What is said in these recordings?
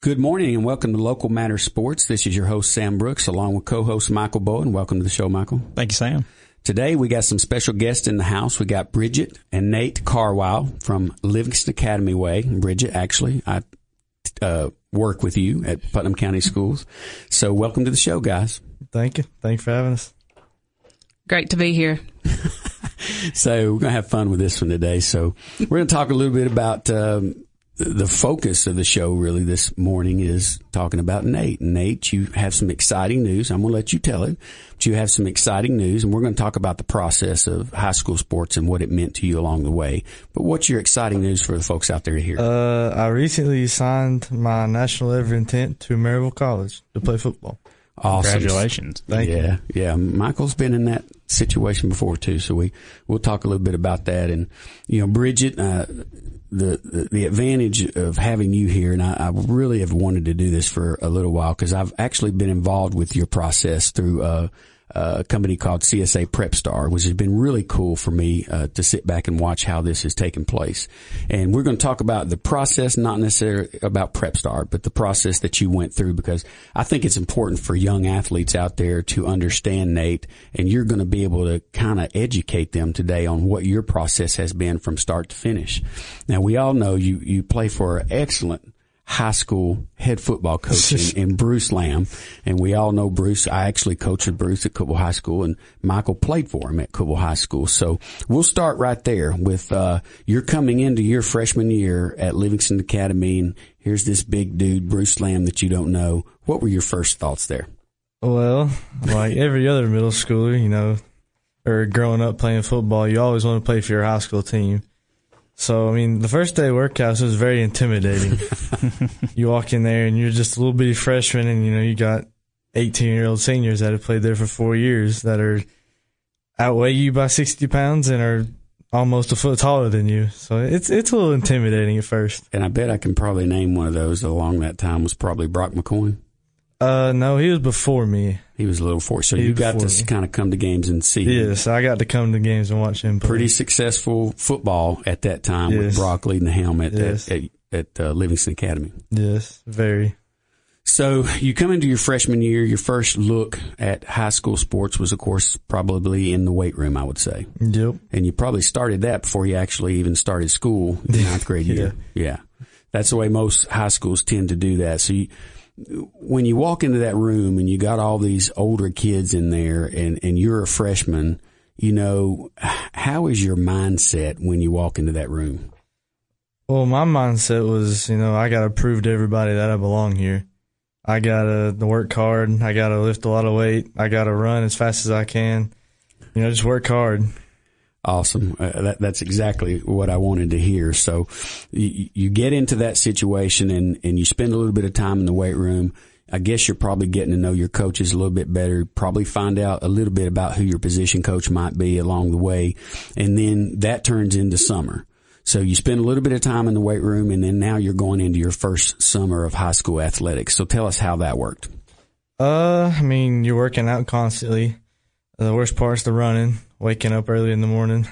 Good morning and welcome to Local Matters Sports. This is your host, Sam Brooks, along with co-host Michael Bowen. Welcome to the show, Michael. Thank you, Sam. Today, we got some special guests in the house. We got Bridget and Nate Carwile from Livingston Academy Way. Bridget, actually, I work with you at Putnam County Schools. So welcome to the show, guys. Thank you. Thanks for having us. Great to be here. So we're going to have fun with this one today. So we're going to talk a little bit about the focus of the show really this morning is talking about Nate. Nate, you have some exciting news. I'm going to let you tell it, but you have some exciting news, and we're going to talk about the process of high school sports and what it meant to you along the way. But what's your exciting news for the folks out there to hear? I recently signed my national letter of intent to Maryville College to play football. Awesome. Congratulations. Thank you. Yeah. Michael's been in that situation before too, so we'll talk a little bit about that. And Bridget, the advantage of having you here, and I really have wanted to do this for a little while because I've actually been involved with your process through a company called CSA Prep Star, which has been really cool for me to sit back and watch how this has taken place. And we're going to talk about the process, not necessarily about Prep Star, but the process that you went through, because I think it's important for young athletes out there to understand, Nate, and you're going to be able to kind of educate them today on what your process has been from start to finish. Now, we all know you play for an excellent high school head football coach in Bruce Lamb, and we all know Bruce. I actually coached Bruce at Cookeville High School, and Michael played for him at Cookeville High School. So we'll start right there with you're coming into your freshman year at Livingston Academy, and here's this big dude, Bruce Lamb, that you don't know. What were your first thoughts there? Well, like every other middle schooler, or growing up playing football, you always want to play for your high school team. So, the first day of workouts was very intimidating. You walk in there and you're just a little bitty freshman, and, you got 18-year-old seniors that have played there for 4 years that outweigh you by 60 pounds and are almost a foot taller than you. So it's a little intimidating at first. And I bet I can probably name one of those along that time was probably Brock McCoy. No, he was before me. He was a little before. So you got to kind of come to games and see him. Yes, I got to come to games and watch him play. Pretty successful football at that time with Brock leading the helm at Livingston Academy. Yes, very. So you come into your freshman year, your first look at high school sports was, of course, probably in the weight room, I would say. Yep. And you probably started that before you actually even started school in the ninth grade year. Yeah. That's the way most high schools tend to do that. So when you walk into that room and you got all these older kids in there and you're a freshman, how is your mindset when you walk into that room? Well, my mindset was, I got to prove to everybody that I belong here. I got to work hard. I got to lift a lot of weight. I got to run as fast as I can. Just work hard. Awesome. That's exactly what I wanted to hear. So you get into that situation and you spend a little bit of time in the weight room. I guess you're probably getting to know your coaches a little bit better, probably find out a little bit about who your position coach might be along the way. And then that turns into summer. So you spend a little bit of time in the weight room, and then now you're going into your first summer of high school athletics. So tell us how that worked. You're working out constantly. The worst part's the running, waking up early in the morning.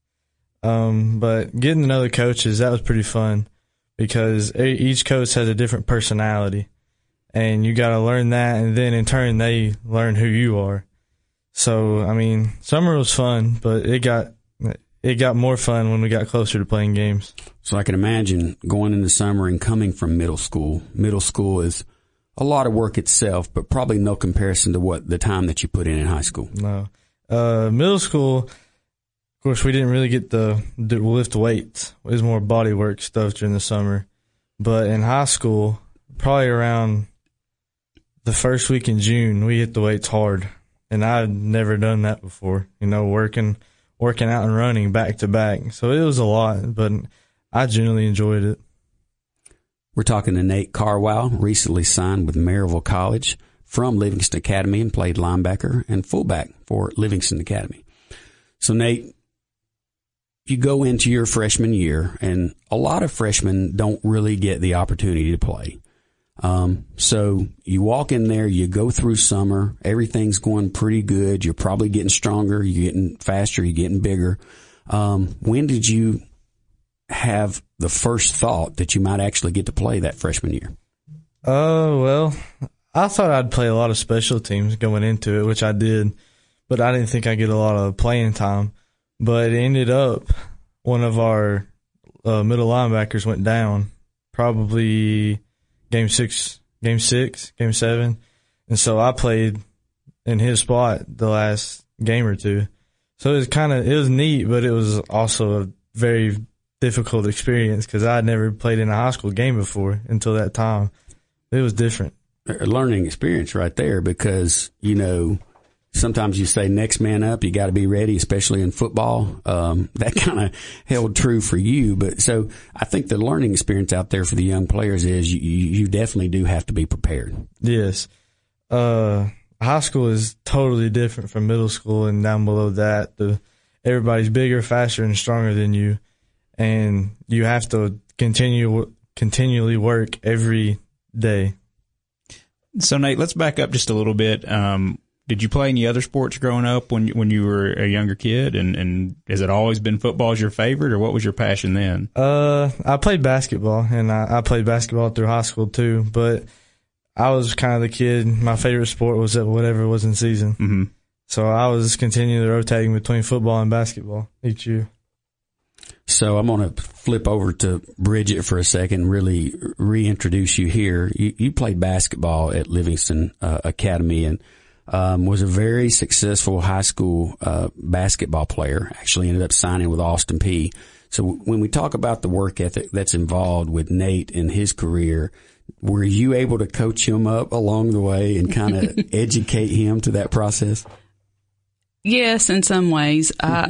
But getting to know the coaches, that was pretty fun because each coach has a different personality, and you got to learn that, and then in turn they learn who you are. So, summer was fun, but it got more fun when we got closer to playing games. So I can imagine going into summer and coming from middle school. Middle school is a lot of work itself, but probably no comparison to the time that you put in high school. No. Middle school, of course, we didn't really get to lift weights. It was more body work stuff during the summer. But in high school, probably around the first week in June, we hit the weights hard. And I'd never done that before, working out and running back to back. So it was a lot, but I generally enjoyed it. We're talking to Nate Carwile, recently signed with Maryville College from Livingston Academy and played linebacker and fullback for Livingston Academy. So, Nate, you go into your freshman year, and a lot of freshmen don't really get the opportunity to play. So you walk in there, you go through summer, everything's going pretty good. You're probably getting stronger, you're getting faster, you're getting bigger. When did you have the first thought that you might actually get to play that freshman year? Well, I thought I'd play a lot of special teams going into it, which I did, but I didn't think I'd get a lot of playing time. But it ended up one of our middle linebackers went down, probably game 7, and so I played in his spot the last game or two. So it was neat, but it was also a very difficult experience because I had never played in a high school game before until that time. It was different. A learning experience right there because, sometimes you say next man up, you got to be ready, especially in football. That kind of held true for you. But so I think the learning experience out there for the young players is you definitely do have to be prepared. Yes. High school is totally different from middle school and down below that. Everybody's bigger, faster, and stronger than you. And you have to continually work every day. So, Nate, let's back up just a little bit. Did you play any other sports growing up when you were a younger kid? And has it always been football as your favorite, or what was your passion then? I played basketball, and I played basketball through high school too. But I was kind of the kid. My favorite sport was whatever was in season. Mm-hmm. So I was continually rotating between football and basketball each year. So I'm going to flip over to Bridget for a second, really reintroduce you here. You played basketball at Livingston Academy and was a very successful high school basketball player, actually ended up signing with Austin Peay. So when we talk about the work ethic that's involved with Nate and his career, were you able to coach him up along the way and kind of educate him to that process? Yes, in some ways.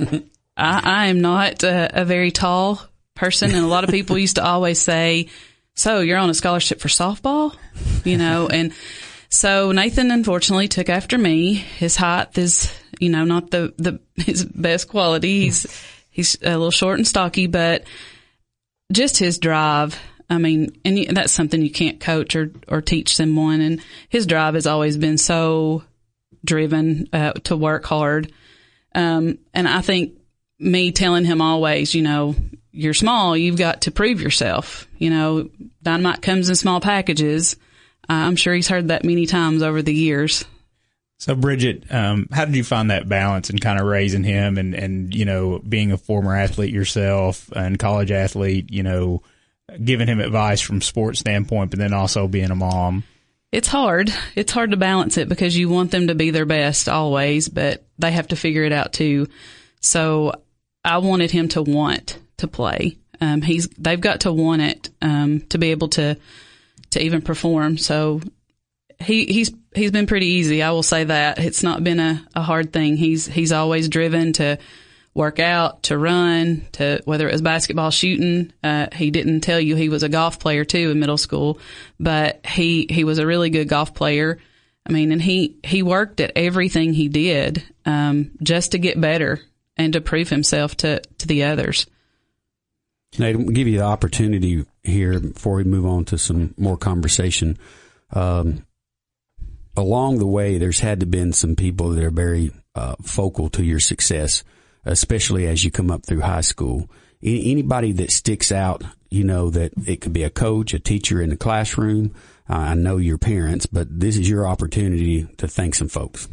I am not a very tall person, and a lot of people used to always say, so you're on a scholarship for softball, and so Nathan unfortunately took after me. His height is, not his best quality. He's a little short and stocky, but just his drive. I mean, and that's something you can't coach or teach someone. And his drive has always been so driven to work hard. And I think me telling him always, you're small, you've got to prove yourself. Dynamite comes in small packages. I'm sure he's heard that many times over the years. So, Bridget, how did you find that balance in kind of raising him and being a former athlete yourself and college athlete, giving him advice from sports standpoint, but then also being a mom? It's hard. It's hard to balance it because you want them to be their best always, but they have to figure it out too. So I wanted him to want to play. They've got to want it, to be able to even perform. So he's been pretty easy. I will say that it's not been a hard thing. He's always driven to work out, to run, to whether it was basketball, shooting. He didn't tell you he was a golf player too in middle school, but he was a really good golf player. I mean, and he worked at everything he did, just to get better and to prove himself to the others. Nate, I'll give you the opportunity here before we move on to some more conversation. Along the way, there's had to been some people that are very focal to your success, especially as you come up through high school. Anybody that sticks out, that it could be a coach, a teacher in the classroom. I know your parents, but this is your opportunity to thank some folks.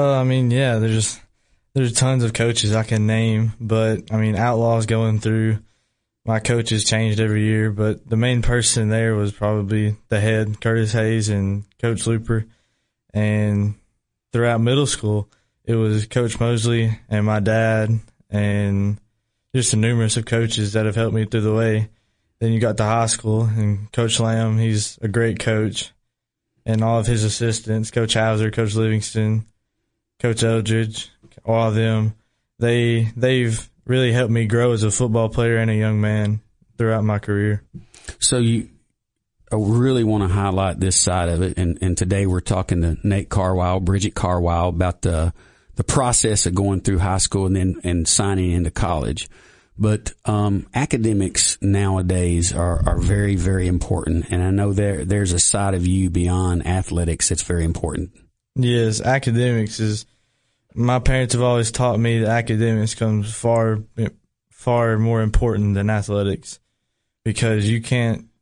There's tons of coaches I can name, but Outlaw's going through. My coaches changed every year, but the main person there was probably the head, Curtis Hayes, and Coach Looper. And throughout middle school, it was Coach Mosley and my dad and just a numerous of coaches that have helped me through the way. Then you got to high school, and Coach Lamb, he's a great coach, and all of his assistants, Coach Hauser, Coach Livingston, Coach Eldridge, all of them, they've really helped me grow as a football player and a young man throughout my career. So I really want to highlight this side of it, and today we're talking to Nate Carwile, Bridget Carwile, about the process of going through high school and signing into college. But academics nowadays are very, very important, and I know there's a side of you beyond athletics that's very important. Yes, academics is. My parents have always taught me that academics comes far more important than athletics, because you can't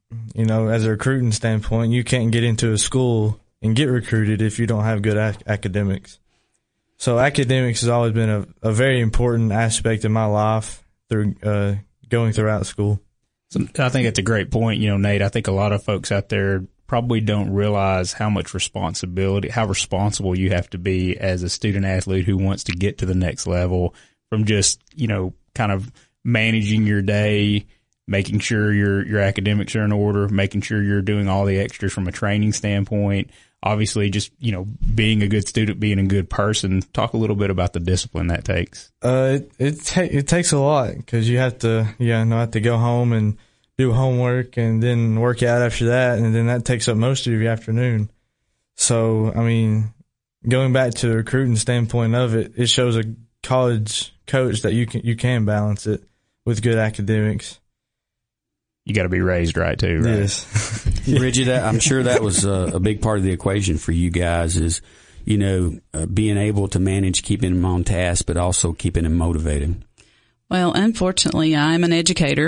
as a recruiting standpoint, you can't get into a school and get recruited if you don't have good academics. So academics has always been a very important aspect of my life through going throughout school. So I think it's a great point. Nate, I think a lot of folks out there probably don't realize how responsible you have to be as a student athlete who wants to get to the next level, from just, kind of managing your day, making sure your academics are in order, making sure you're doing all the extras from a training standpoint. Obviously, just, being a good student, being a good person. Talk a little bit about the discipline that takes. It takes a lot, because you have to, have to go home and do homework and then work out after that, and then that takes up most of your afternoon. So, going back to the recruiting standpoint of it, it shows a college coach that you can balance it with good academics. You got to be raised right too, right? Yes. Bridget, I'm sure that was a big part of the equation for you guys is, being able to manage keeping him on task, but also keeping him motivated. Well, unfortunately, I'm an educator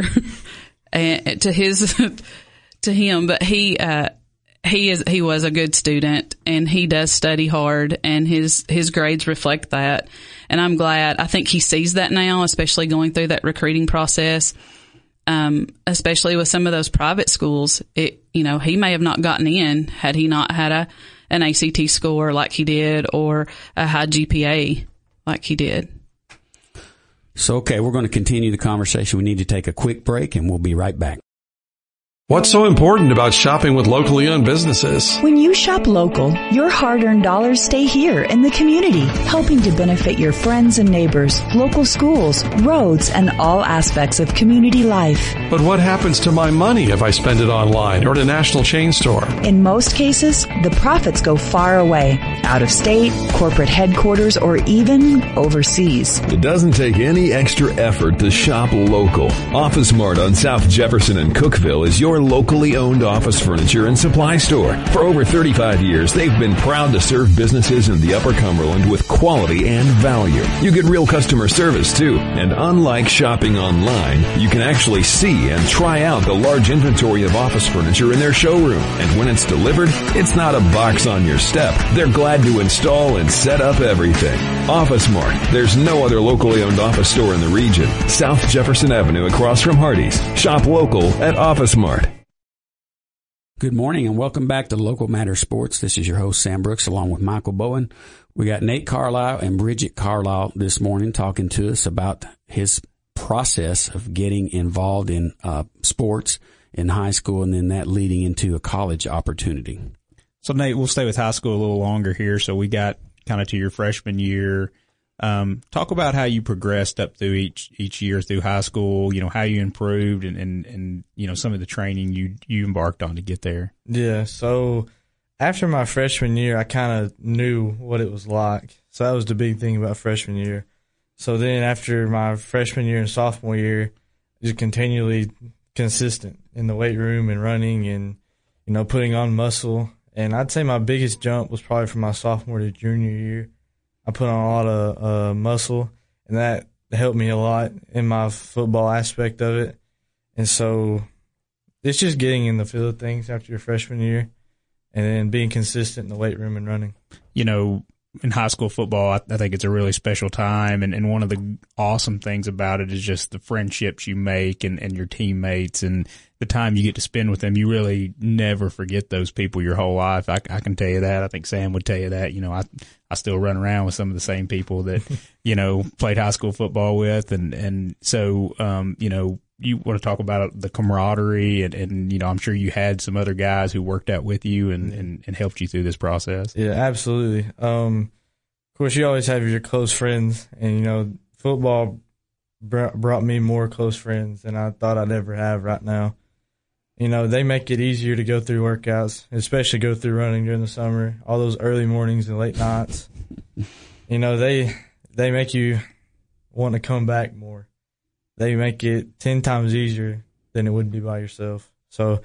to him, but he was a good student, and he does study hard, and his grades reflect that. And I'm glad. I think he sees that now, especially going through that recruiting process. Especially with some of those private schools, he may have not gotten in had he not had an ACT score like he did, or a high GPA like he did. So, okay, we're going to continue the conversation. We need to take a quick break, and we'll be right back. What's so important about shopping with locally owned businesses? When you shop local, your hard-earned dollars stay here in the community, helping to benefit your friends and neighbors, local schools, roads, and all aspects of community life. But what happens to my money if I spend it online or at a national chain store? In most cases, the profits go far away, out of state, corporate headquarters, or even overseas. It doesn't take any extra effort to shop local. Office Mart on South Jefferson and Cookeville is your locally owned office furniture and supply store. For over 35 years, they've been proud to serve businesses in the Upper Cumberland with quality and value. You get real customer service too. And unlike shopping online, you can actually see and try out the large inventory of office furniture in their showroom. And when it's delivered, it's not a box on your step. They're glad to install and set up everything. Office Mart. There's no other locally owned office store in the region. South Jefferson Avenue across from Hardee's. Shop local at Office Mart. Good morning and welcome back to Local Matter Sports. This is your host, Sam Brooks, along with Michael Bowen. We got Nate Carlisle and Bridget Carlisle this morning talking to us about his process of getting involved in sports in high school, and then that leading into a college opportunity. So, Nate, we'll stay with high school a little longer here. So we got kind of to your freshman year. Talk about how you progressed up through each year through high school, how you improved and some of the training you embarked on to get there. Yeah. So after my freshman year, I kind of knew what it was like. So that was the big thing about freshman year. So then after my freshman year and sophomore year, just continually consistent in the weight room and running and, putting on muscle. And I'd say my biggest jump was probably from my sophomore to junior year. I put on a lot of muscle, and that helped me a lot in my football aspect of it. And so it's just getting in the feel of things after your freshman year and then being consistent in the weight room and running. In high school football, I think it's a really special time. And one of the awesome things about it is just the friendships you make and your teammates and the time you get to spend with them. You really never forget those people your whole life. I can tell you that. I think Sam would tell you that. I still run around with some of the same people that, played high school football with. And so, you want to talk about the camaraderie and I'm sure you had some other guys who worked out with you and helped you through this process. Yeah, absolutely. Of course, you always have your close friends, and, football brought me more close friends than I thought I'd ever have right now. They make it easier to go through workouts, especially go through running during the summer, all those early mornings and late nights. They make you want to come back more. They make it 10 times easier than it would be by yourself. So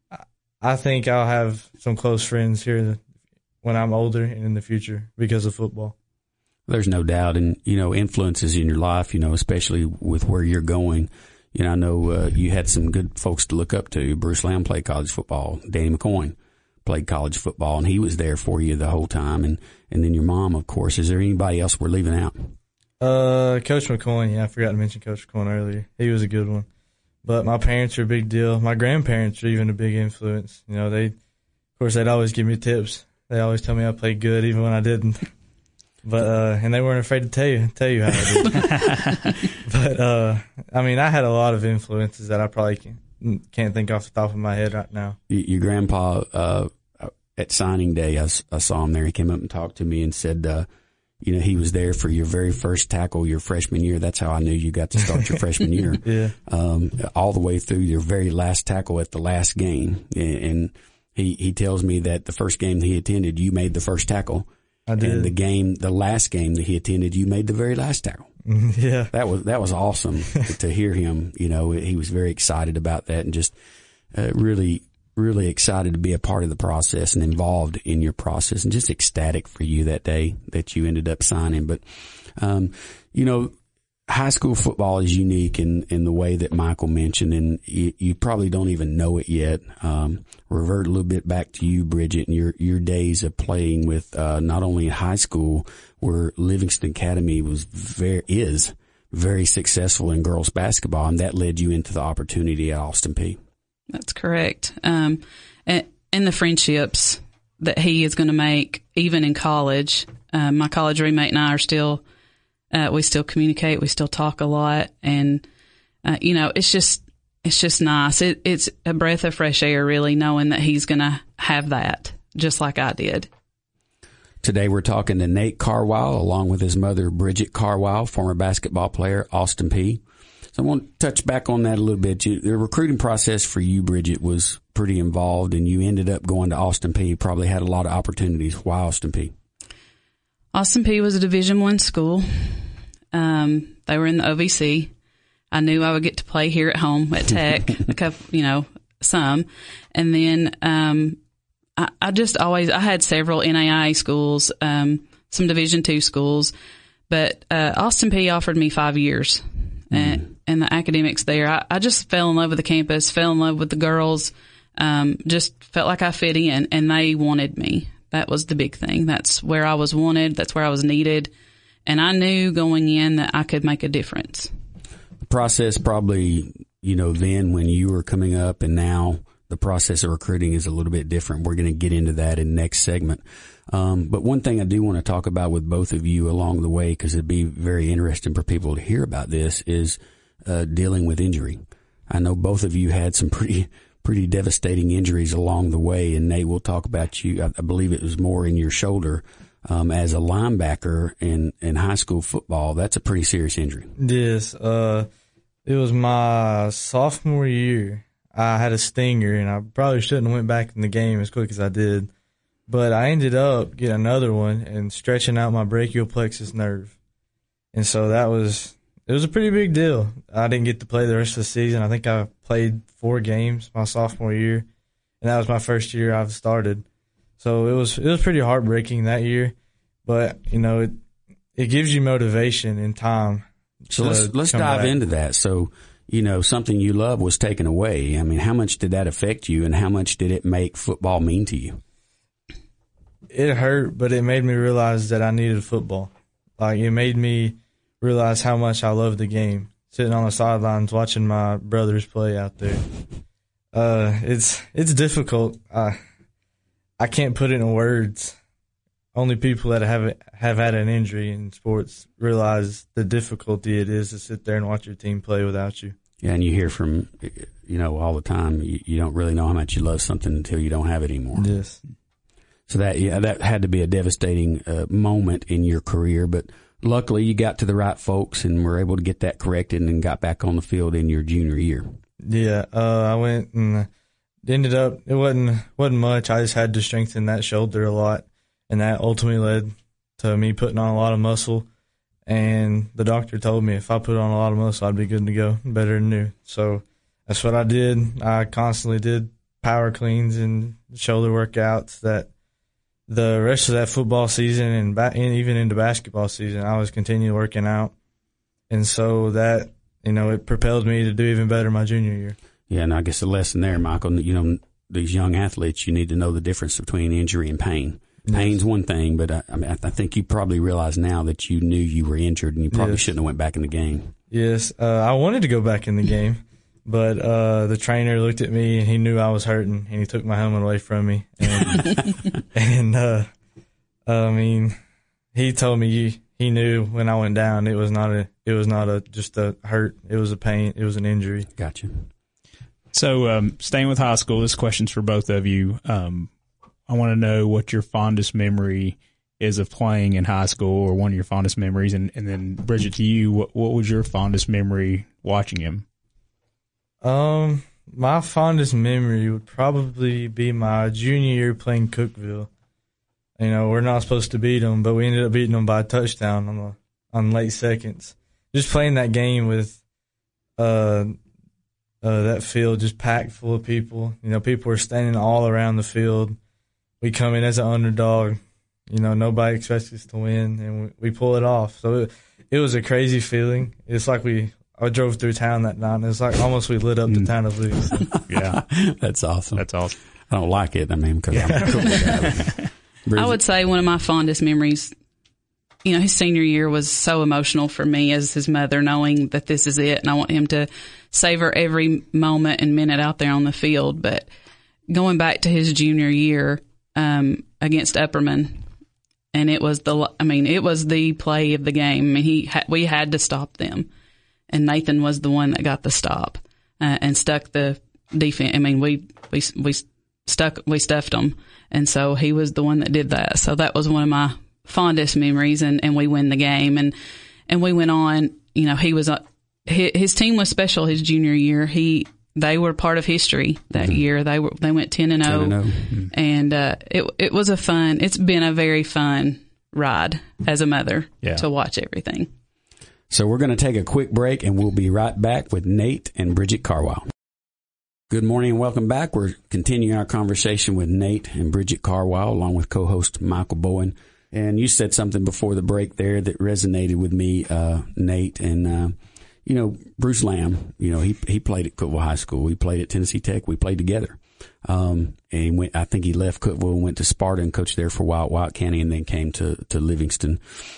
I think I'll have some close friends here when I'm older and in the future because of football. There's no doubt. And, influences in your life, especially with where you're going, I know you had some good folks to look up to. Bruce Lamb played college football. Danny McCoy played college football, and he was there for you the whole time. And then your mom, of course. Is there anybody else we're leaving out? Coach McCoy. Yeah, I forgot to mention Coach McCoy earlier. He was a good one. But my parents are a big deal. My grandparents are even a big influence. Of course, they'd always give me tips. They always tell me I played good, even when I didn't. But and they weren't afraid to tell you how I did. But I had a lot of influences that I probably can't think off the top of my head right now. Your grandpa at signing day, I saw him there. He came up and talked to me and said, he was there for your very first tackle your freshman year. That's how I knew you got to start your freshman year. Yeah. All the way through your very last tackle at the last game. And he tells me that the first game that he attended, you made the first tackle. I did. And the last game that he attended, you made the very last tackle. Yeah. That was awesome to hear him. He was very excited about that and just really, really excited to be a part of the process and involved in your process, and just ecstatic for you that day that you ended up signing. But, high school football is unique in the way that Michael mentioned, and you probably don't even know it yet. Revert a little bit back to you, Bridget, and your days of playing with not only high school, where Livingston Academy is very successful in girls basketball, and that led you into the opportunity at Austin Peay. That's correct. And the friendships that he is going to make, even in college. My college roommate and I are still. We still communicate. We still talk a lot. And, it's just nice. It's a breath of fresh air, really, knowing that he's going to have that just like I did. Today we're talking to Nate Carwile along with his mother, Bridget Carwile, former basketball player, Austin Peay. So I want to touch back on that a little bit. The recruiting process for you, Bridget, was pretty involved, and you ended up going to Austin Peay. You probably had a lot of opportunities. Why Austin Peay? Austin Peay was a Division I school. They were in the OVC. I knew I would get to play here at home at Tech, some. And then, I had several NAIA schools, some Division II schools, but, Austin Peay offered me 5 years and the academics there. I just fell in love with the campus, fell in love with the girls, just felt like I fit in, and they wanted me. That was the big thing. That's where I was wanted. That's where I was needed. And I knew going in that I could make a difference. The process probably, then when you were coming up, and now the process of recruiting is a little bit different. We're going to get into that in the next segment. But one thing I do want to talk about with both of you along the way, because it'd be very interesting for people to hear about this, is dealing with injury. I know both of you had some pretty devastating injuries along the way, and Nate, we'll talk about you. I believe it was more in your shoulder. As a linebacker in high school football, that's a pretty serious injury. Yes. It was my sophomore year. I had a stinger, and I probably shouldn't have went back in the game as quick as I did. But I ended up getting another one and stretching out my brachial plexus nerve. And so it was a pretty big deal. I didn't get to play the rest of the season. I think I played 4 games my sophomore year, and that was my first year I've started. So it was pretty heartbreaking that year, but it gives you motivation in time. So let's dive into that. So, something you love was taken away. I mean, how much did that affect you, and how much did it make football mean to you? It hurt, but it made me realize that I needed football. Like, it made me realize how much I loved the game. Sitting on the sidelines watching my brothers play out there. It's difficult. I can't put it in words. Only people that have had an injury in sports realize the difficulty it is to sit there and watch your team play without you. Yeah, and you hear from, all the time, you don't really know how much you love something until you don't have it anymore. Yes. So that had to be a devastating moment in your career, but luckily you got to the right folks and were able to get that corrected and got back on the field in your junior year. Yeah, I went and ended up, it wasn't much. I just had to strengthen that shoulder a lot, and that ultimately led to me putting on a lot of muscle. And the doctor told me if I put on a lot of muscle, I'd be good to go, better than new. So that's what I did. I constantly did power cleans and shoulder workouts. That the rest of that football season and even into basketball season, I was continuing working out. And so that it propelled me to do even better my junior year. Yeah, and I guess the lesson there, Michael, these young athletes, you need to know the difference between injury and pain. Pain's one thing, but I think you probably realize now that you knew you were injured and you probably shouldn't have went back in the game. Yes, I wanted to go back in the game, but the trainer looked at me and he knew I was hurting and he took my helmet away from me. And, he told me he knew when I went down it was not just a hurt, it was a pain, it was an injury. Gotcha. So, staying with high school, this question's for both of you. I want to know what your fondest memory is of playing in high school, or one of your fondest memories. And then, Bridget, to you, what was your fondest memory watching him? My fondest memory would probably be my junior year playing Cookeville. We're not supposed to beat them, but we ended up beating them by a touchdown on late seconds. Just playing that game with that field just packed full of people. People were standing all around the field. We come in as an underdog. Nobody expects us to win, and we pull it off. So it was a crazy feeling. It's like I drove through town that night, and it's like almost we lit up the town of Lee. So. Yeah. That's awesome. That's awesome. I don't like it, because I'm cool with that. I would say one of my fondest memories, his senior year was so emotional for me as his mother, knowing that this is it, and I want him to savor every moment and minute out there on the field. But going back to his junior year against Upperman, and it was the play of the game. We had to stop them, and Nathan was the one that got the stop and stuck the defense. We stuffed them, and so he was the one that did that. So that was one of my fondest memories, and we win the game, and we went on. He was his team was special his junior year. They were part of history that year. They went 10-0, and it was it's been a very fun ride as a mother to watch everything. So we're going to take a quick break, and we'll be right back with Nate and Bridget Carwile. Good morning and welcome back. We're continuing our conversation with Nate and Bridget Carwile, along with co-host Michael Bowen. And you said something before the break there that resonated with me, Nate. And, Bruce Lamb, he played at Cookeville High School. We played at Tennessee Tech. We played together. And I think he left Cookeville and went to Sparta and coached there for a while at Wyatt County, and then came to Livingston.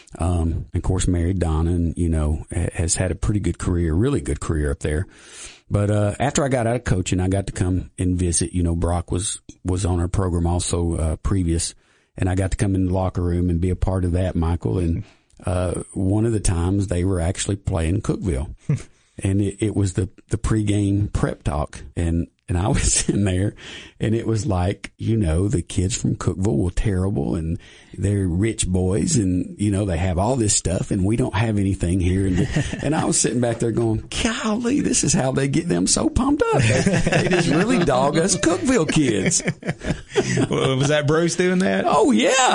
And of course, married Donna, and, has had a pretty good career, really good career up there. But after I got out of coaching, I got to come and visit. Brock was on our program also previous, and I got to come in the locker room and be a part of that, Michael. And one of the times they were actually playing Cookeville, and it was the pregame prep talk, and I was in there, and it was like, the kids from Cookeville were terrible, and they're rich boys, and, they have all this stuff, and we don't have anything here. And I was sitting back there going, golly, this is how they get them so pumped up. They just really dog us Cookeville kids. Well, was that Bruce doing that? Oh,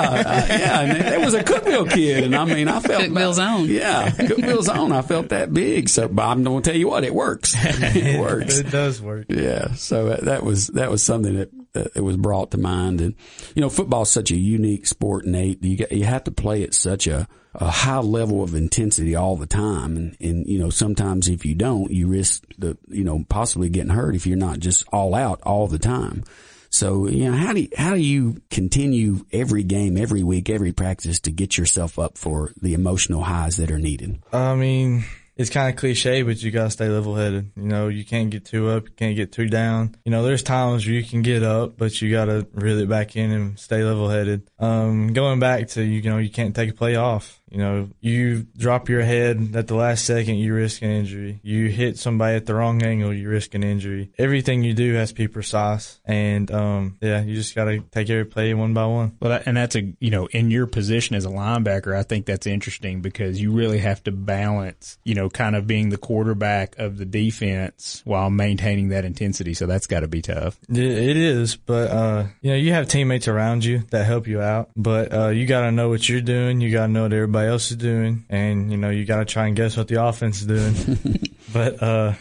yeah. And there was a Cookeville kid, and I felt Cookeville's own. Yeah, Cookeville's own. I felt that big. So, but I'm going to tell you what, it works. It works. It does work. Yeah. So that was something that it was brought to mind. And, football's such a unique sport, Nate. You have to play at such a high level of intensity all the time. And sometimes if you don't, you risk possibly getting hurt if you're not just all out all the time. So, how do you continue every game, every week, every practice to get yourself up for the emotional highs that are needed? It's kind of cliche, but you gotta stay level-headed. You can't get too up, you can't get too down. There's times where you can get up, but you gotta reel it back in and stay level-headed. Going back to, you can't take a play off. You drop your head at the last second, you risk an injury. You hit somebody at the wrong angle, you risk an injury. Everything you do has to be precise. And, you just gotta take every play one by one. Well, and that's in your position as a linebacker, I think that's interesting because you really have to balance, kind of being the quarterback of the defense while maintaining that intensity. So that's gotta be tough. It is, but, you have teammates around you that help you out, but, you gotta know what you're doing. You gotta know what everybody else is doing, and you got to try and guess what the offense is doing. But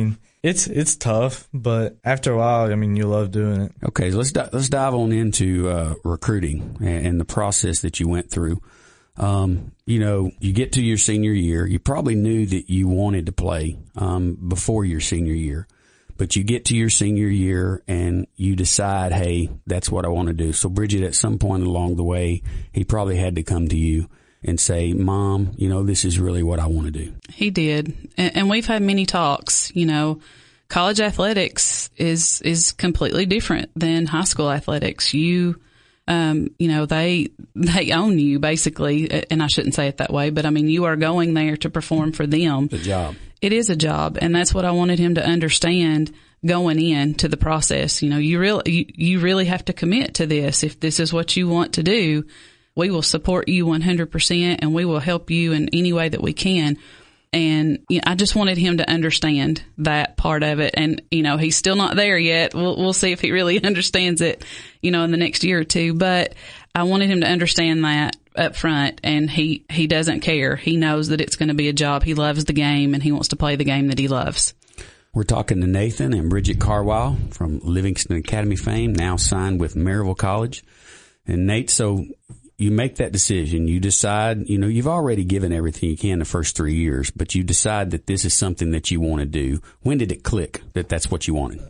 it's tough, but after a while, you love doing it. Okay, let's dive on into recruiting and the process that you went through. You get to your senior year. You probably knew that you wanted to play before your senior year. But you get to your senior year and you decide, hey, that's what I want to do. So, Bridget, at some point along the way, he probably had to come to you and say, Mom, this is really what I want to do. He did. And we've had many talks. College athletics is completely different than high school athletics. They own you basically. And I shouldn't say it that way, but you are going there to perform for them. The job. It is a job, and that's what I wanted him to understand going into the process. You really have to commit to this. If this is what you want to do, we will support you 100%, and we will help you in any way that we can. And I just wanted him to understand that part of it. And he's still not there yet. We'll see if he really understands it, in the next year or two. But I wanted him to understand that up front, and he doesn't care. He knows that it's going to be a job. He loves the game, and he wants to play the game that he loves. We're talking to Nathan and Bridget Carwile from Livingston Academy fame, now signed with Maryville College. And Nate, so you make that decision. You decide, you've already given everything you can the first 3 years, but you decide that this is something that you want to do. When did it click that that's what you wanted?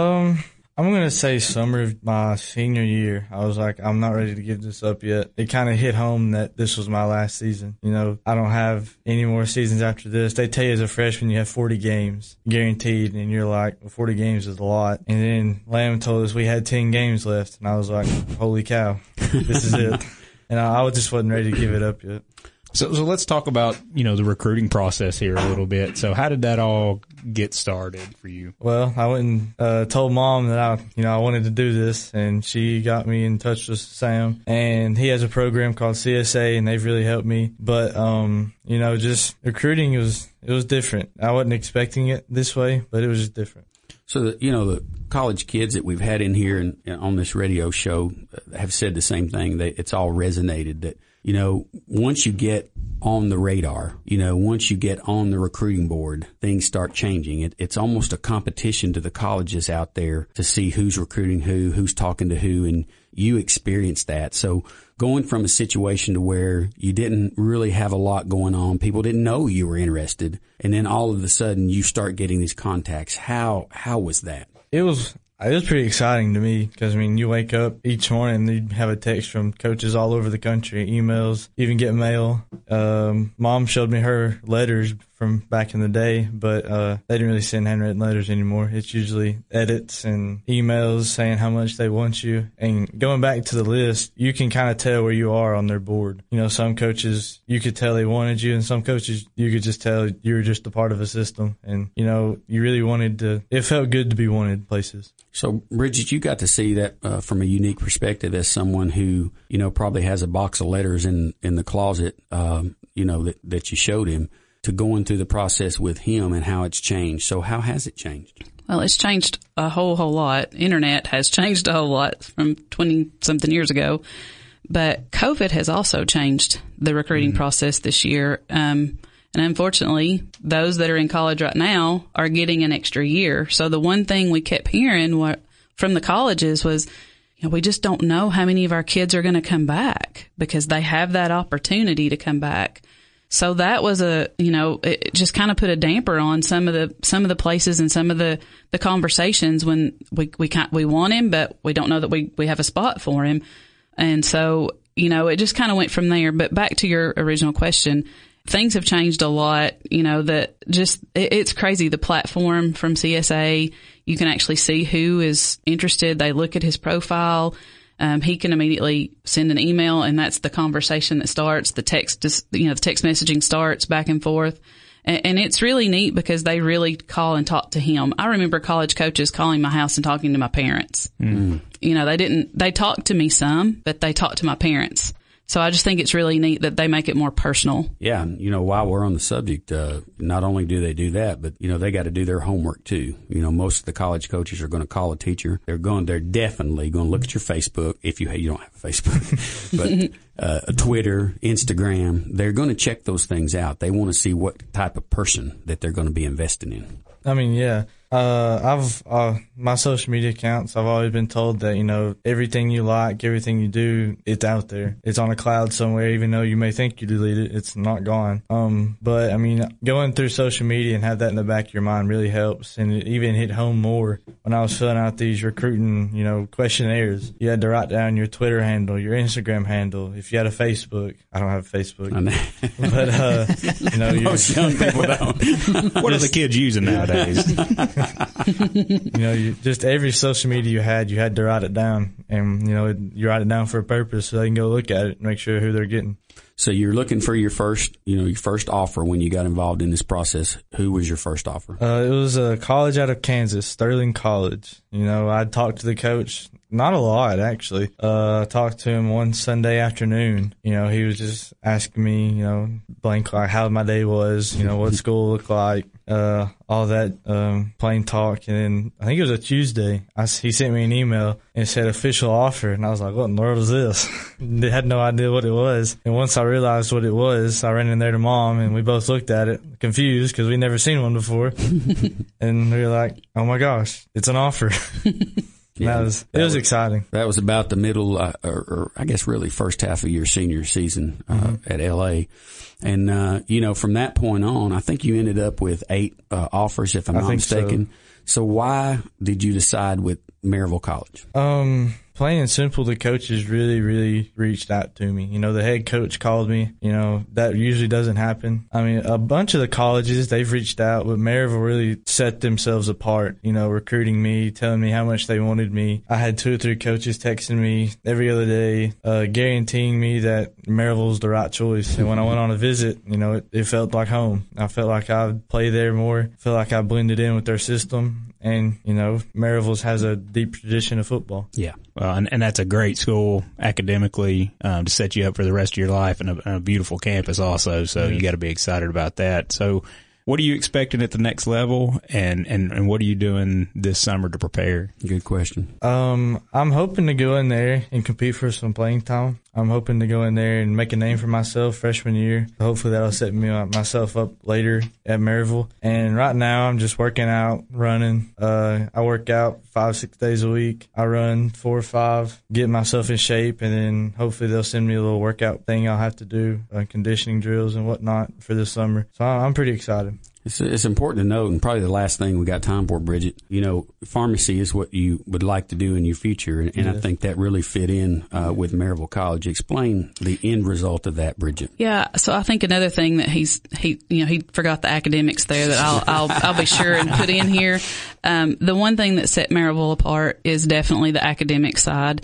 I'm going to say summer of my senior year. I was like, I'm not ready to give this up yet. It kind of hit home that this was my last season. I don't have any more seasons after this. They tell you as a freshman you have 40 games guaranteed, and you're like, well, 40 games is a lot. And then Lamb told us we had 10 games left, and I was like, holy cow, this is it. And I just wasn't ready to give it up yet. So let's talk about, the recruiting process here a little bit. So how did that all get started for you? Well, I went and told Mom that I wanted to do this, and she got me in touch with Sam. And he has a program called CSA, and they've really helped me. But just recruiting it was different. I wasn't expecting it this way, but it was just different. So the college kids that we've had in here and on this radio show have said the same thing. It's all resonated that. Once you get on the radar, once you get on the recruiting board, things start changing. It's almost a competition to the colleges out there to see who's recruiting who's talking to who, and you experience that. So going from a situation to where you didn't really have a lot going on, people didn't know you were interested, and then all of a sudden you start getting these contacts. How was that? It was pretty exciting to me because, you wake up each morning and you have a text from coaches all over the country, emails, even get mail. Mom showed me her letters from back in the day, but they didn't really send handwritten letters anymore. It's usually edits and emails saying how much they want you. And going back to the list, you can kind of tell where you are on their board. Some coaches, you could tell they wanted you, and some coaches, you could just tell you were just a part of a system. And, you really it felt good to be wanted places. So, Bridget, you got to see that from a unique perspective as someone who, probably has a box of letters in the closet, that you showed him, to going through the process with him and how it's changed. So how has it changed? Well, it's changed a whole lot. Internet has changed a whole lot from 20-something years ago. But COVID has also changed the recruiting process this year. And unfortunately, those that are in college right now are getting an extra year. So the one thing we kept hearing from the colleges was, we just don't know how many of our kids are going to come back because they have that opportunity to come back. So that was it just kind of put a damper on some of the places and some of the conversations when we want him, but we don't know that we have a spot for him. And so, it just kind of went from there. But back to your original question, things have changed a lot, it's crazy. The platform from CSA, you can actually see who is interested. They look at his profile. He can immediately send an email, and that's the conversation that starts. The text messaging starts back and forth. And it's really neat because they really call and talk to him. I remember college coaches calling my house and talking to my parents. Mm. They talked to me some, but they talked to my parents. So I just think it's really neat that they make it more personal. Yeah. And, while we're on the subject, not only do they do that, but, they got to do their homework too. Most of the college coaches are going to call a teacher. They're definitely going to look at your Facebook if you don't have a Facebook, but Twitter, Instagram. They're going to check those things out. They want to see what type of person that they're going to be investing in. Yeah. My social media accounts, I've always been told that, you know, everything you like, everything you do, it's out there. It's on a cloud somewhere, even though you may think you delete it, it's not gone. But I mean, going through social media and have that in the back of your mind really helps. And it even hit home more when I was filling out these recruiting, you know, questionnaires. You had to write down your Twitter handle, your Instagram handle. If you had a Facebook, I don't have a Facebook, but, you know, most young people don't. What are the kids using nowadays? You know, just every social media you had to write it down, and you know, you write it down for a purpose so they can go look at it and make sure who they're getting. So you're looking for your first offer when you got involved in this process. Who was your first offer? It was a college out of Kansas, Sterling College. You know, I talked to the coach, not a lot actually. I talked to him one Sunday afternoon. You know, he was just asking me, you know, blank like how my day was, you know, what school looked like, all that plain talk. And then I think it was a Tuesday. He sent me an email and it said official offer, and I was like, "What in the world is this?" They had no idea what it was. And once I realized what it was, I ran in there to Mom, and we both looked at it, confused because we'd never seen one before. And we were like, "Oh my gosh, it's an offer!" Yeah, it was exciting. That was about the middle, or I guess really first half of your senior season at LA. And, you know, from that point on, I think you ended up with 8 offers, if I'm not mistaken. So why did you decide with Maryville College? Plain and simple, the coaches really, really reached out to me. You know, the head coach called me. You know, that usually doesn't happen. I mean, a bunch of the colleges, they've reached out, but Maryville really set themselves apart, you know, recruiting me, telling me how much they wanted me. I had 2 or 3 coaches texting me every other day, guaranteeing me that Maryville was the right choice. And when I went on a visit, you know, it felt like home. I felt like I'd play there more, felt like I blended in with their system. And, you know, Maryville has a deep tradition of football. Yeah. Well, and that's a great school academically to set you up for the rest of your life, and a beautiful campus also. So you got to be excited about that. So what are you expecting at the next level, and what are you doing this summer to prepare? Good question. I'm hoping to go in there and compete for some playing time. I'm hoping to go in there and make a name for myself freshman year. Hopefully that'll set myself up later at Maryville. And right now I'm just working out, running. I work out 5-6 days a week. I run 4 or 5, get myself in shape, and then hopefully they'll send me a little workout thing I'll have to do, conditioning drills and whatnot for this summer. So I'm pretty excited. It's important to note, and probably the last thing we got time for, Bridget, you know, pharmacy is what you would like to do in your future, and I think that really fit in with Maryville College. Explain the end result of that, Bridget. Yeah, so I think another thing that he forgot the academics there that I'll be sure and put in here. The one thing that set Maryville apart is definitely the academic side.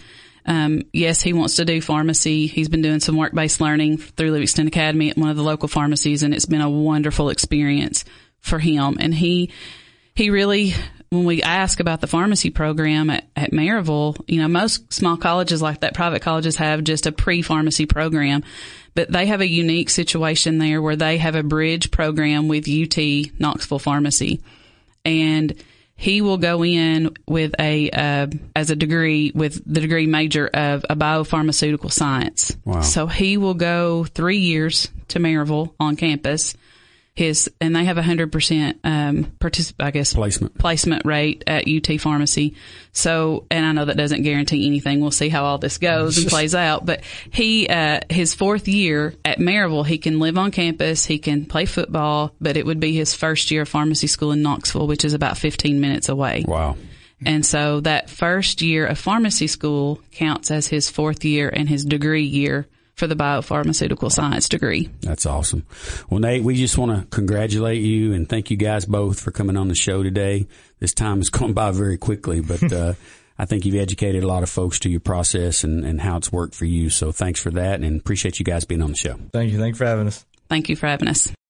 Yes, he wants to do pharmacy. He's been doing some work-based learning through Livingston Academy at one of the local pharmacies, and it's been a wonderful experience for him. And he really, when we ask about the pharmacy program at Maryville, you know, most small colleges like that, private colleges have just a pre-pharmacy program, but they have a unique situation there where they have a bridge program with UT Knoxville Pharmacy. And he will go in with as a degree with the degree major of a biopharmaceutical science. Wow. So he will go 3 years to Maryville on campus. And they have 100% placement rate at UT Pharmacy. So, and I know that doesn't guarantee anything. We'll see how all this goes and plays out. But his 4th year at Maryville, he can live on campus, he can play football, but it would be his first year of pharmacy school in Knoxville, which is about 15 minutes away. Wow. And so that first year of pharmacy school counts as his 4th year and his degree year for the biopharmaceutical science degree. That's awesome. Well, Nate, we just want to congratulate you and thank you guys both for coming on the show today. This time has gone by very quickly, but I think you've educated a lot of folks to your process and how it's worked for you. So thanks for that, and appreciate you guys being on the show. Thank you. Thank you for having us. Thank you for having us.